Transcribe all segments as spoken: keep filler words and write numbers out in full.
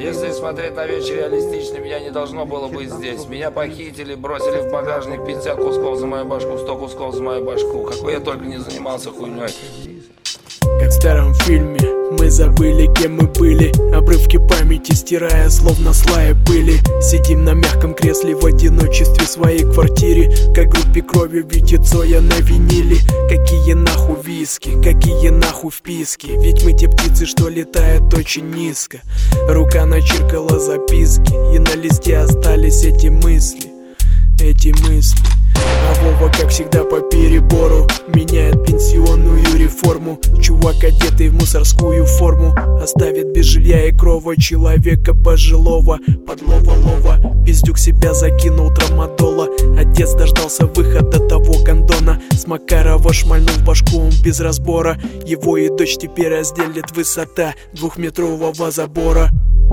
Если смотреть на вещи реалистично, меня не должно было быть здесь. Меня похитили, бросили в багажник пятьдесят кусков за мою башку, сто кусков за мою башку. Какой я только не занимался хуйней. Как в старом фильме, мы забыли, кем мы были. Обрывки памяти стирая, словно слои пыли. Сидим на мягком кресле в одиночестве в своей квартире. Как группе крови видит Зоя на виниле. Какие нахуй виски, какие нахуй вписки. Ведь мы те птицы, что летают очень низко. Рука начеркала записки, и на листе остались эти мысли. Эти мысли. А Вова, как всегда, по перебору меняет пенсионную реформу. Чувак, одетый в мусорскую форму, оставит без жилья и крова человека пожилого. Подлова-лова, пиздюк себя закинул трамадола. Отец дождался выхода того гондона. С Макарова шмальнул башку он без разбора. Его и дочь теперь разделит высота двухметрового забора.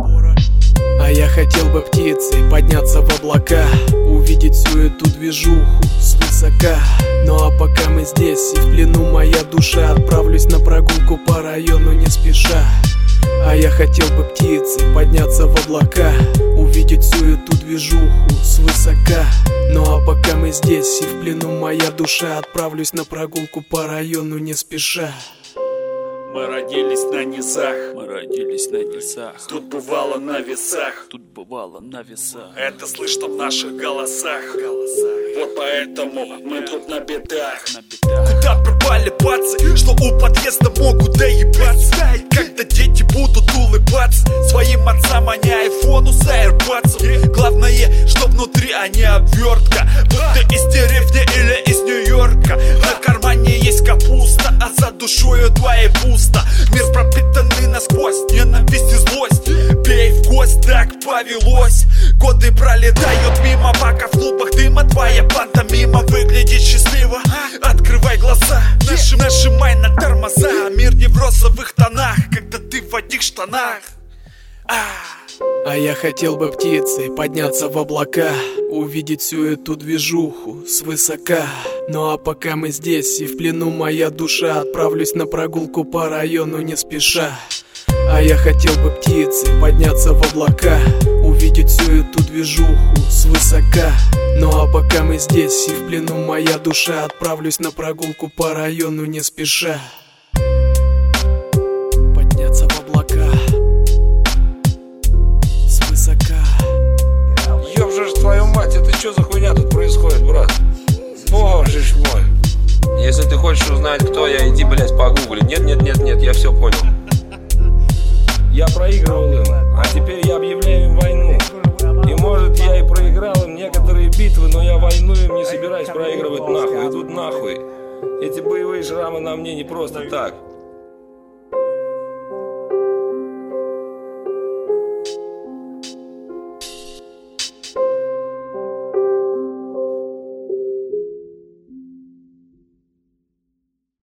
А я хотел бы птицей подняться в облака, увидеть всю эту движуху свысока. Ну а пока мы здесь и в плену моя душа, отправлюсь на прогулку по району не спеша. А я хотел бы птицей подняться в облака, увидеть всю эту движуху свысока. Ну а пока мы здесь и в плену моя душа, отправлюсь на прогулку по району не спеша. Мы родились на низах, мы родились на низах. Тут бывало на весах, тут бывало на весах. Это слышно в наших голосах, голосах. Вот поэтому мы тут на бедах. на бедах. Куда пропали пацы, что у подъезда могут доебаться? Когда дети будут улыбаться своим отцам, а не айфону с аирподсом. Главное, что внутри, а не обвертка. Будто из деревни или из Нью-Йорка. На кармане есть капуста, а за душою твоей пусто. Мир пропитанный насквозь, ненависть и злость. Пей в кость, так повелось. Годы пролетают мимо, пока в клубах дыма твоя пантомима выглядит счастливо. Открывай глаза, нажим, нажимай на тормоза. Мир не в розовых тонах, когда ты в одних штанах. а. А я хотел бы птицей подняться в облака, увидеть всю эту движуху свысока. Ну а пока мы здесь и в плену моя душа, отправлюсь на прогулку по району не спеша. А я хотел бы птицей подняться в облака, увидеть всю эту движуху свысока. Ну а пока мы здесь и в плену моя душа, отправлюсь на прогулку по району не спеша. Подняться в облака свысока. Ёб ж твою мать, это что за хуйня тут происходит, брат? Боже ж мой. Если ты хочешь узнать, кто я, иди, блять, погугли. Нет, нет, нет, нет, я все понял. Я проигрывал им, а теперь я объявляю им войну. И может я и проиграл им некоторые битвы, но я войну им не собираюсь проигрывать нахуй. Идут нахуй. Эти боевые шрамы на мне не просто так.